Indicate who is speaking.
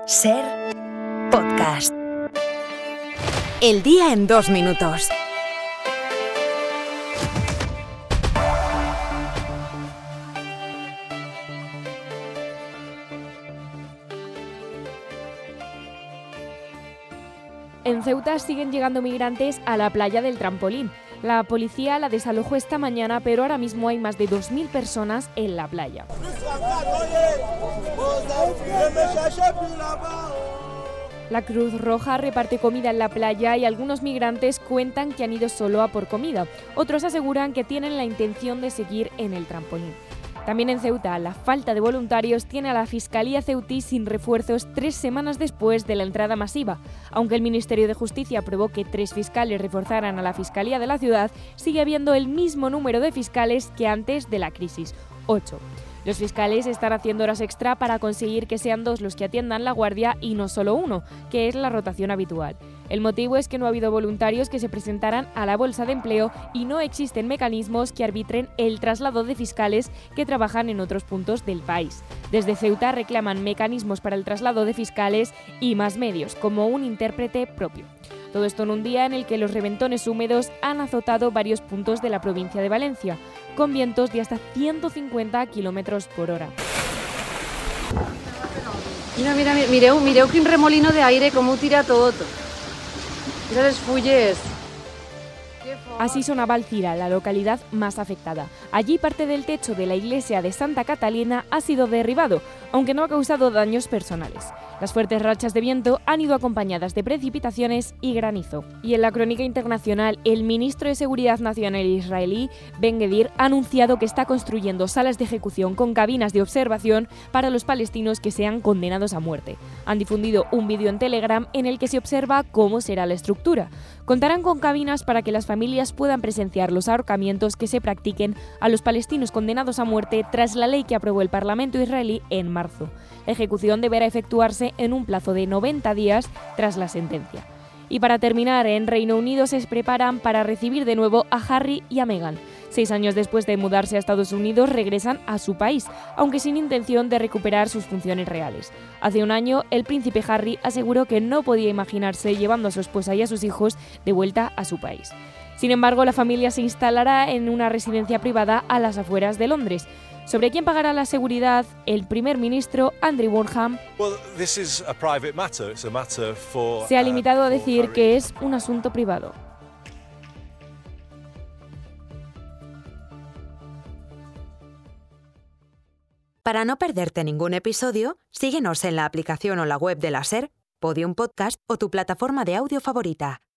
Speaker 1: Ser podcast. El día en 2 minutos.
Speaker 2: En Ceuta siguen llegando migrantes a la playa del Trampolín. La policía la desalojó esta mañana, pero ahora mismo hay más de 2.000 personas en la playa. La Cruz Roja reparte comida en la playa y algunos migrantes cuentan que han ido solo a por comida. Otros aseguran que tienen la intención de seguir en el trampolín. También en Ceuta, la falta de voluntarios tiene a la Fiscalía ceutí sin refuerzos 3 semanas después de la entrada masiva. Aunque el Ministerio de Justicia aprobó que 3 fiscales reforzaran a la Fiscalía de la ciudad, sigue habiendo el mismo número de fiscales que antes de la crisis, 8. Los fiscales están haciendo horas extra para conseguir que sean 2 los que atiendan la guardia y no solo 1, que es la rotación habitual. El motivo es que no ha habido voluntarios que se presentaran a la bolsa de empleo y no existen mecanismos que arbitren el traslado de fiscales que trabajan en otros puntos del país. Desde Ceuta reclaman mecanismos para el traslado de fiscales y más medios, como un intérprete propio. Todo esto en un día en el que los reventones húmedos han azotado varios puntos de la provincia de Valencia, con vientos de hasta 150 km por hora.
Speaker 3: Mireu quin remolino de aire, com ho tira tot. Mira les fulles.
Speaker 2: Así sonaba Alcira, la localidad más afectada. Allí parte del techo de la iglesia de Santa Catalina ha sido derribado, aunque no ha causado daños personales. Las fuertes rachas de viento han ido acompañadas de precipitaciones y granizo. Y en la crónica internacional, el ministro de Seguridad Nacional israelí, Ben-Gvir, ha anunciado que está construyendo salas de ejecución con cabinas de observación para los palestinos que sean condenados a muerte. Han difundido un vídeo en Telegram en el que se observa cómo será la estructura. Contarán con cabinas para que las familias puedan presenciar los ahorcamientos que se practiquen a los palestinos condenados a muerte tras la ley que aprobó el Parlamento israelí en marzo. La ejecución deberá efectuarse en un plazo de 90 días tras la sentencia. Y para terminar, en Reino Unido se preparan para recibir de nuevo a Harry y a Meghan. 6 años después de mudarse a Estados Unidos, regresan a su país, aunque sin intención de recuperar sus funciones reales. Hace un año, el príncipe Harry aseguró que no podía imaginarse llevando a su esposa y a sus hijos de vuelta a su país. Sin embargo, la familia se instalará en una residencia privada a las afueras de Londres. ¿Sobre quién pagará la seguridad? El primer ministro Andrew Burnham se ha limitado a decir que es un asunto privado.
Speaker 1: Para no perderte ningún episodio, síguenos en la aplicación o la web de la SER, Podium Podcast o tu plataforma de audio favorita.